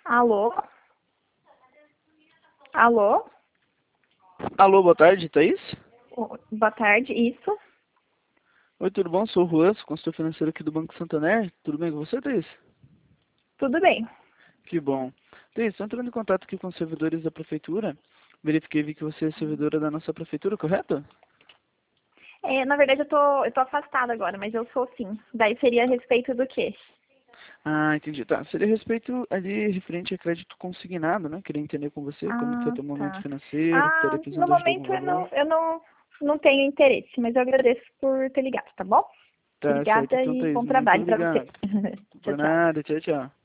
Alô? Alô? Alô, boa tarde, Thaís? Boa tarde, isso? Oi, tudo bom? Sou o Juan, sou consultor financeiro aqui do Banco Santander. Tudo bem com você, Thaís? Tudo bem. Que bom. Thaís, estou entrando em contato aqui com os servidores da prefeitura. Verifiquei vi que você é servidora da nossa prefeitura, correto? Na verdade, eu tô afastada agora, mas eu sou sim. Daí seria a respeito do quê? Ah, entendi. Tá. Seria a respeito ali referente a crédito consignado, né? Queria entender com você como que foi Ah, teu momento tá. financeiro, estaria No precisando de ajuda com algum momento valor. eu não tenho interesse, mas eu agradeço por ter ligado, tá bom? Tá certo, Obrigada então, e Thaís. bom Muito trabalho pra você. obrigado. Tchau, Por tchau. nada, tchau, tchau.